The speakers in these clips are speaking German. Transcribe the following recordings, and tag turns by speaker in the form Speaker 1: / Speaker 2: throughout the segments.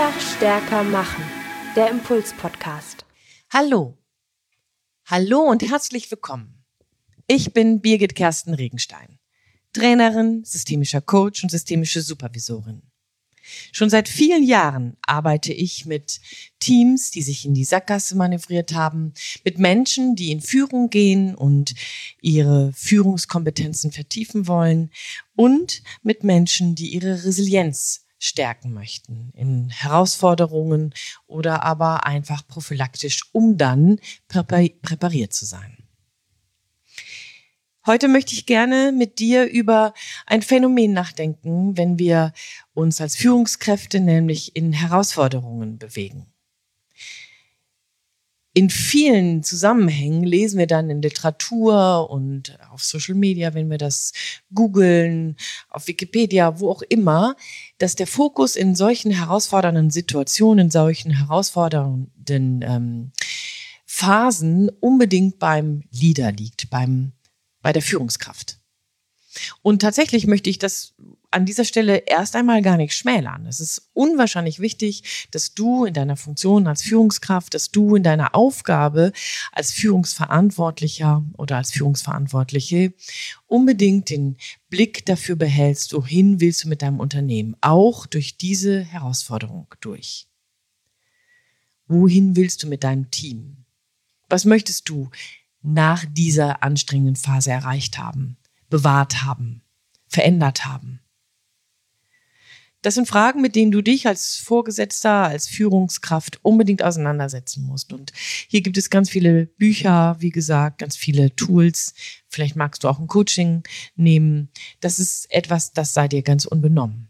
Speaker 1: Einfach stärker machen. Der Impuls-Podcast.
Speaker 2: Hallo und herzlich willkommen. Ich bin Birgit Kersten Regenstein, Trainerin, systemischer Coach und systemische Supervisorin. Schon seit vielen Jahren arbeite ich mit Teams, die sich in die Sackgasse manövriert haben, mit Menschen, die in Führung gehen und ihre Führungskompetenzen vertiefen wollen und mit Menschen, die ihre Resilienz stärken möchten in Herausforderungen oder aber einfach prophylaktisch, um dann präpariert zu sein. Heute möchte ich gerne mit dir über ein Phänomen nachdenken, wenn wir uns als Führungskräfte nämlich in Herausforderungen bewegen. In vielen Zusammenhängen lesen wir dann in Literatur und auf Social Media, wenn wir das googeln, auf Wikipedia, wo auch immer, dass der Fokus in solchen herausfordernden Situationen, in solchen herausfordernden Phasen unbedingt beim Leader liegt, bei der Führungskraft. Und tatsächlich möchte ich das an dieser Stelle erst einmal gar nicht schmälern. Es ist unwahrscheinlich wichtig, dass du in deiner Funktion als Führungskraft, dass du in deiner Aufgabe als Führungsverantwortlicher oder als Führungsverantwortliche unbedingt den Blick dafür behältst, wohin willst du mit deinem Unternehmen, auch durch diese Herausforderung durch. Wohin willst du mit deinem Team? Was möchtest du nach dieser anstrengenden Phase erreicht haben, bewahrt haben, verändert haben? Das sind Fragen, mit denen du dich als Vorgesetzter, als Führungskraft unbedingt auseinandersetzen musst. Und hier gibt es ganz viele Bücher, wie gesagt, ganz viele Tools. Vielleicht magst du auch ein Coaching nehmen. Das ist etwas, das sei dir ganz unbenommen.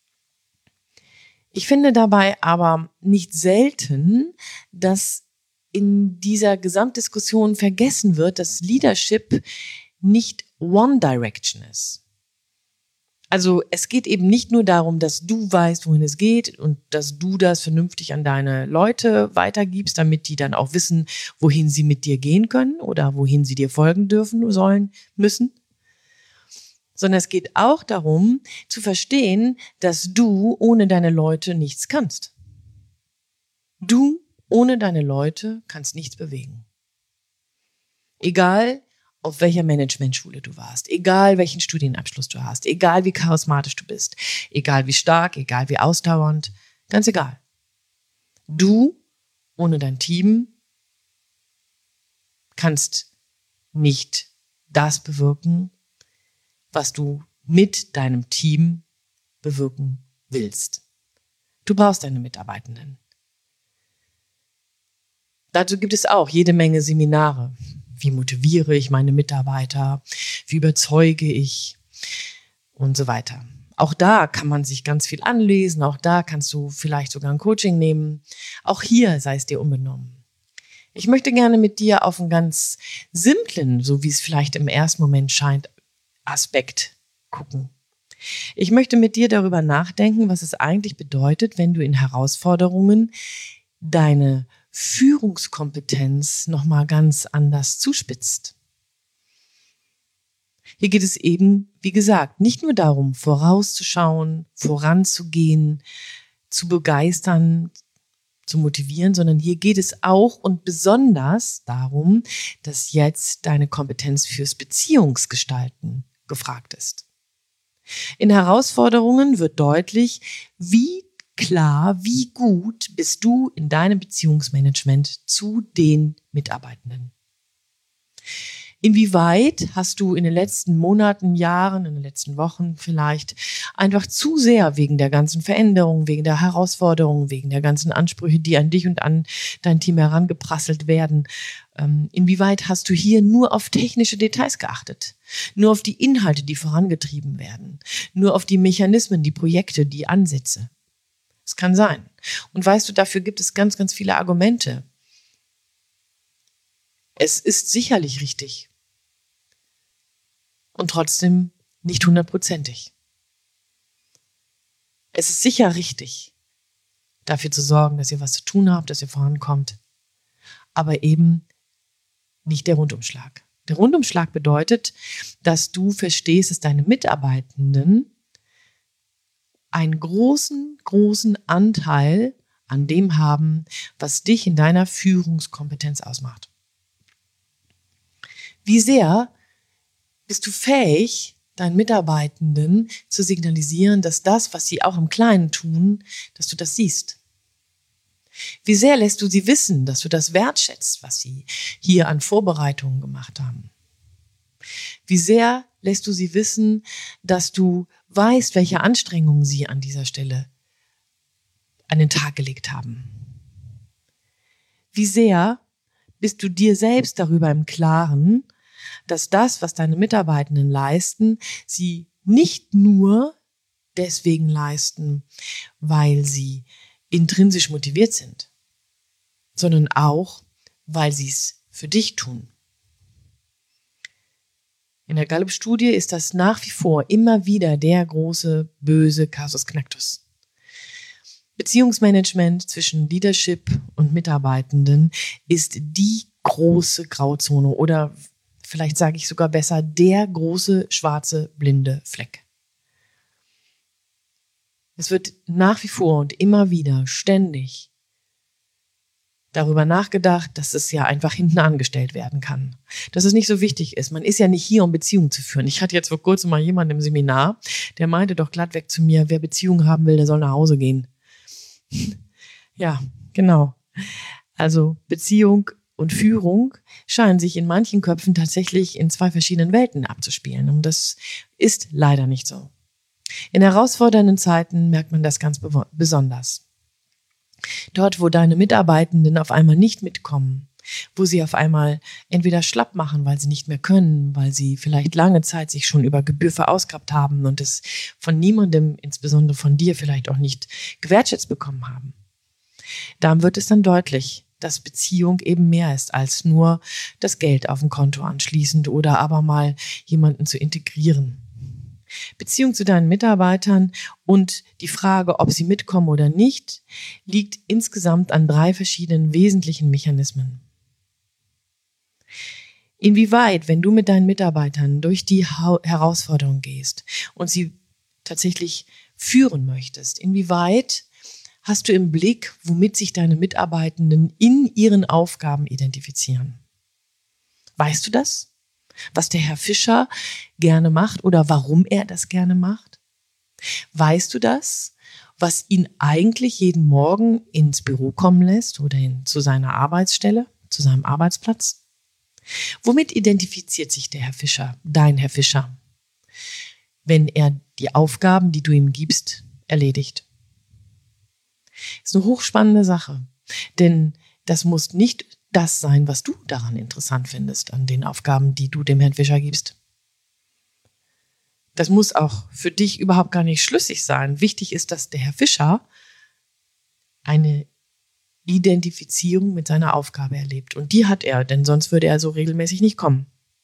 Speaker 2: Ich finde dabei aber nicht selten, dass in dieser Gesamtdiskussion vergessen wird, dass Leadership nicht One Direction ist. Also es geht eben nicht nur darum, dass du weißt, wohin es geht und dass du das vernünftig an deine Leute weitergibst, damit die dann auch wissen, wohin sie mit dir gehen können oder wohin sie dir folgen dürfen, sollen, müssen. Sondern es geht auch darum, zu verstehen, dass du ohne deine Leute nichts kannst. Du ohne deine Leute kannst nichts bewegen. Egal, auf welcher Managementschule du warst, egal welchen Studienabschluss du hast, egal wie charismatisch du bist, egal wie stark, egal wie ausdauernd, ganz egal. Du ohne dein Team kannst nicht das bewirken, was du mit deinem Team bewirken willst. Du brauchst deine Mitarbeitenden. Dazu gibt es auch jede Menge Seminare. Wie motiviere ich meine Mitarbeiter? Wie überzeuge ich? Und so weiter. Auch da kann man sich ganz viel anlesen. Auch da kannst du vielleicht sogar ein Coaching nehmen. Auch hier sei es dir unbenommen. Ich möchte gerne mit dir auf einen ganz simplen, so wie es vielleicht im ersten Moment scheint, Aspekt gucken. Ich möchte mit dir darüber nachdenken, was es eigentlich bedeutet, wenn du in Herausforderungen deine Führungskompetenz nochmal ganz anders zuspitzt. Hier geht es eben, wie gesagt, nicht nur darum, vorauszuschauen, voranzugehen, zu begeistern, zu motivieren, sondern hier geht es auch und besonders darum, dass jetzt deine Kompetenz fürs Beziehungsgestalten gefragt ist. In Herausforderungen wird deutlich, wie klar, wie gut bist du in deinem Beziehungsmanagement zu den Mitarbeitenden? Inwieweit hast du in den letzten Monaten, Jahren, in den letzten Wochen vielleicht einfach zu sehr wegen der ganzen Veränderungen, wegen der Herausforderungen, wegen der ganzen Ansprüche, die an dich und an dein Team herangeprasselt werden, inwieweit hast du hier nur auf technische Details geachtet? Nur auf die Inhalte, die vorangetrieben werden? Nur auf die Mechanismen, die Projekte, die Ansätze? Es kann sein. Und weißt du, dafür gibt es ganz, ganz viele Argumente. Es ist sicherlich richtig. Und trotzdem nicht 100%. Es ist sicher richtig, dafür zu sorgen, dass ihr was zu tun habt, dass ihr vorankommt. Aber eben nicht der Rundumschlag. Der Rundumschlag bedeutet, dass du verstehst, dass deine Mitarbeitenden einen großen, großen Anteil an dem haben, was dich in deiner Führungskompetenz ausmacht. Wie sehr bist du fähig, deinen Mitarbeitenden zu signalisieren, dass das, was sie auch im Kleinen tun, dass du das siehst? Wie sehr lässt du sie wissen, dass du das wertschätzt, was sie hier an Vorbereitungen gemacht haben? Wie sehr lässt du sie wissen, dass du weißt, welche Anstrengungen sie an dieser Stelle an den Tag gelegt haben? Wie sehr bist du dir selbst darüber im Klaren, dass das, was deine Mitarbeitenden leisten, sie nicht nur deswegen leisten, weil sie intrinsisch motiviert sind, sondern auch, weil sie es für dich tun. In der Gallup-Studie ist das nach wie vor immer wieder der große, böse Kasus Knacktus. Beziehungsmanagement zwischen Leadership und Mitarbeitenden ist die große Grauzone oder vielleicht sage ich sogar besser, der große, schwarze, blinde Fleck. Es wird nach wie vor und immer wieder ständig darüber nachgedacht, dass es ja einfach hinten angestellt werden kann. Dass es nicht so wichtig ist. Man ist ja nicht hier, um Beziehungen zu führen. Ich hatte jetzt vor kurzem mal jemanden im Seminar, der meinte doch glattweg zu mir, wer Beziehungen haben will, der soll nach Hause gehen. Ja, genau. Also Beziehung und Führung scheinen sich in manchen Köpfen tatsächlich in zwei verschiedenen Welten abzuspielen. Und das ist leider nicht so. In herausfordernden Zeiten merkt man das ganz besonders. Dort, wo deine Mitarbeitenden auf einmal nicht mitkommen, wo sie auf einmal entweder schlapp machen, weil sie nicht mehr können, weil sie vielleicht lange Zeit sich schon über Gebühr verausgabt haben und es von niemandem, insbesondere von dir, vielleicht auch nicht gewertschätzt bekommen haben. Da wird es dann deutlich, dass Beziehung eben mehr ist als nur das Geld auf dem Konto anschließend oder aber mal jemanden zu integrieren. Beziehung zu deinen Mitarbeitern und die Frage, ob sie mitkommen oder nicht, liegt insgesamt an 3 verschiedenen wesentlichen Mechanismen. Inwieweit, wenn du mit deinen Mitarbeitern durch die Herausforderung gehst und sie tatsächlich führen möchtest, inwieweit hast du im Blick, womit sich deine Mitarbeitenden in ihren Aufgaben identifizieren? Weißt du das? Was der Herr Fischer gerne macht oder warum er das gerne macht? Weißt du das, was ihn eigentlich jeden Morgen ins Büro kommen lässt oder zu seiner Arbeitsstelle, zu seinem Arbeitsplatz? Womit identifiziert sich der Herr Fischer, dein Herr Fischer, wenn er die Aufgaben, die du ihm gibst, erledigt? Das ist eine hochspannende Sache, denn das muss nicht das sein, was du daran interessant findest, an den Aufgaben, die du dem Herrn Fischer gibst. Das muss auch für dich überhaupt gar nicht schlüssig sein. Wichtig ist, dass der Herr Fischer eine Identifizierung mit seiner Aufgabe erlebt. Und die hat er, denn sonst würde er so regelmäßig nicht kommen.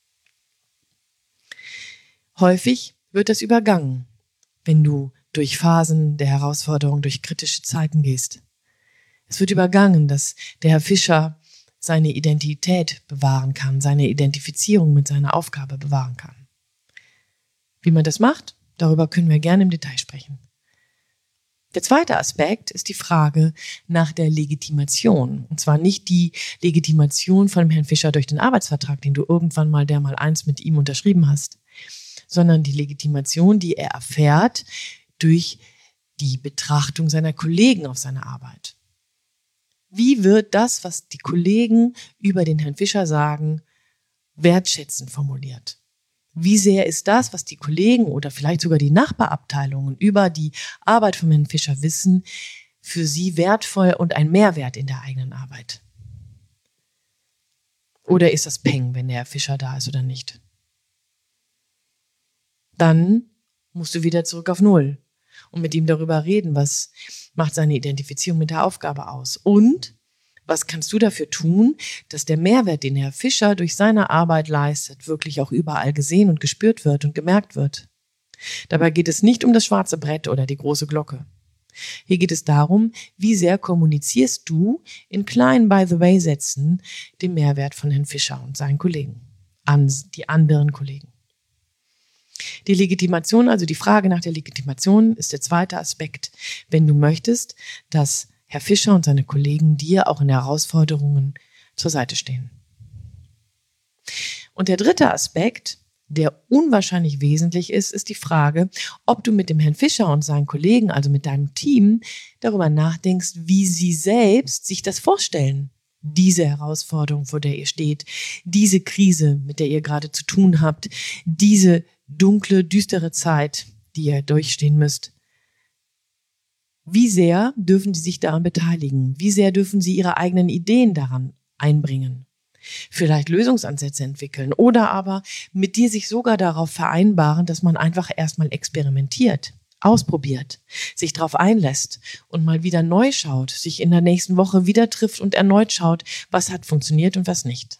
Speaker 2: Häufig wird das übergangen, wenn du durch Phasen der Herausforderung, durch kritische Zeiten gehst. Es wird übergangen, dass der Herr Fischer seine Identität bewahren kann, seine Identifizierung mit seiner Aufgabe bewahren kann. Wie man das macht, darüber können wir gerne im Detail sprechen. Der zweite Aspekt ist die Frage nach der Legitimation. Und zwar nicht die Legitimation von dem Herrn Fischer durch den Arbeitsvertrag, den du irgendwann mal dermal mit ihm unterschrieben hast, sondern die Legitimation, die er erfährt durch die Betrachtung seiner Kollegen auf seine Arbeit. Wie wird das, was die Kollegen über den Herrn Fischer sagen, wertschätzend formuliert? Wie sehr ist das, was die Kollegen oder vielleicht sogar die Nachbarabteilungen über die Arbeit von Herrn Fischer wissen, für sie wertvoll und ein Mehrwert in der eigenen Arbeit? Oder ist das Peng, wenn der Herr Fischer da ist oder nicht? Dann musst du wieder zurück auf Null und mit ihm darüber reden, was macht seine Identifizierung mit der Aufgabe aus und was kannst du dafür tun, dass der Mehrwert, den Herr Fischer durch seine Arbeit leistet, wirklich auch überall gesehen und gespürt wird und gemerkt wird. Dabei geht es nicht um das schwarze Brett oder die große Glocke. Hier geht es darum, wie sehr kommunizierst du in kleinen By-the-way-Sätzen den Mehrwert von Herrn Fischer und seinen Kollegen an die anderen Kollegen. Die Legitimation, also die Frage nach der Legitimation, ist der zweite Aspekt, wenn du möchtest, dass Herr Fischer und seine Kollegen dir auch in Herausforderungen zur Seite stehen. Und der dritte Aspekt, der unwahrscheinlich wesentlich ist, ist die Frage, ob du mit dem Herrn Fischer und seinen Kollegen, also mit deinem Team, darüber nachdenkst, wie sie selbst sich das vorstellen. Diese Herausforderung, vor der ihr steht, diese Krise, mit der ihr gerade zu tun habt, diese dunkle, düstere Zeit, die ihr durchstehen müsst. Wie sehr dürfen sie sich daran beteiligen? Wie sehr dürfen sie ihre eigenen Ideen daran einbringen? Vielleicht Lösungsansätze entwickeln oder aber mit dir sich sogar darauf vereinbaren, dass man einfach erstmal experimentiert, ausprobiert, sich darauf einlässt und mal wieder neu schaut, sich in der nächsten Woche wieder trifft und erneut schaut, was hat funktioniert und was nicht.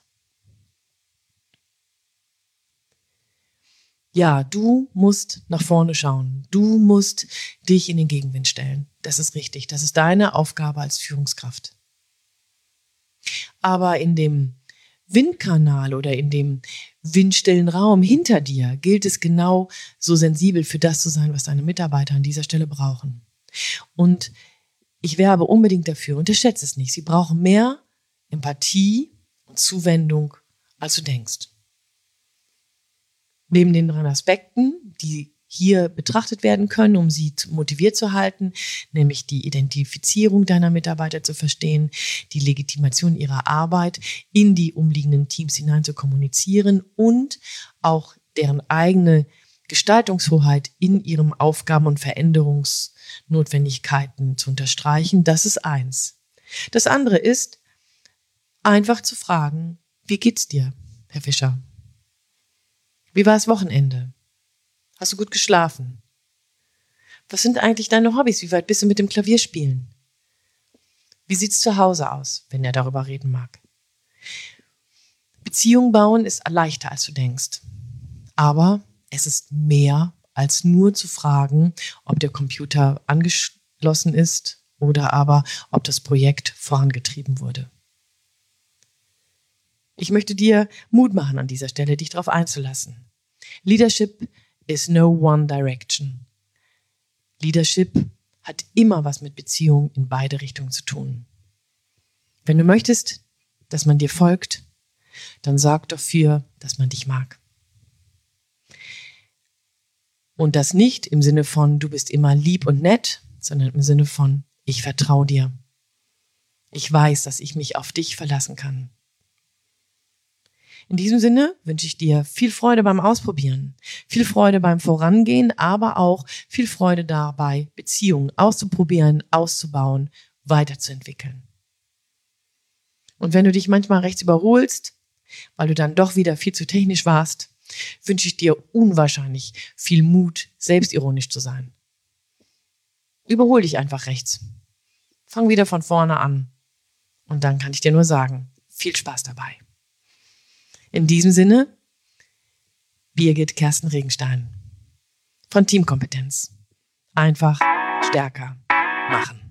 Speaker 2: Ja, du musst nach vorne schauen. Du musst dich in den Gegenwind stellen. Das ist richtig. Das ist deine Aufgabe als Führungskraft. Aber in dem Windkanal oder in dem windstillen Raum hinter dir gilt es genau so sensibel für das zu sein, was deine Mitarbeiter an dieser Stelle brauchen. Und ich werbe unbedingt dafür, unterschätze es nicht. Sie brauchen mehr Empathie und Zuwendung, als du denkst. Neben den 3 Aspekten, die hier betrachtet werden können, um sie motiviert zu halten, nämlich die Identifizierung deiner Mitarbeiter zu verstehen, die Legitimation ihrer Arbeit in die umliegenden Teams hinein zu kommunizieren und auch deren eigene Gestaltungshoheit in ihren Aufgaben und Veränderungsnotwendigkeiten zu unterstreichen. Das ist eins. Das andere ist, einfach zu fragen, wie geht's dir, Herr Fischer? Wie war das Wochenende? Hast du gut geschlafen? Was sind eigentlich deine Hobbys? Wie weit bist du mit dem Klavierspielen? Wie sieht's zu Hause aus, wenn er darüber reden mag? Beziehung bauen ist leichter, als du denkst. Aber es ist mehr, als nur zu fragen, ob der Computer angeschlossen ist oder aber, ob das Projekt vorangetrieben wurde. Ich möchte dir Mut machen an dieser Stelle, dich darauf einzulassen. Leadership is no one direction. Leadership hat immer was mit Beziehung in beide Richtungen zu tun. Wenn du möchtest, dass man dir folgt, dann sorg dafür, dass man dich mag. Und das nicht im Sinne von, du bist immer lieb und nett, sondern im Sinne von, ich vertraue dir. Ich weiß, dass ich mich auf dich verlassen kann. In diesem Sinne wünsche ich dir viel Freude beim Ausprobieren, viel Freude beim Vorangehen, aber auch viel Freude dabei, Beziehungen auszuprobieren, auszubauen, weiterzuentwickeln. Und wenn du dich manchmal rechts überholst, weil du dann doch wieder viel zu technisch warst, wünsche ich dir unwahrscheinlich viel Mut, selbstironisch zu sein. Überhol dich einfach rechts. Fang wieder von vorne an. Und dann kann ich dir nur sagen, viel Spaß dabei. In diesem Sinne, Birgit Kersten Regenstein von Teamkompetenz. Einfach stärker machen.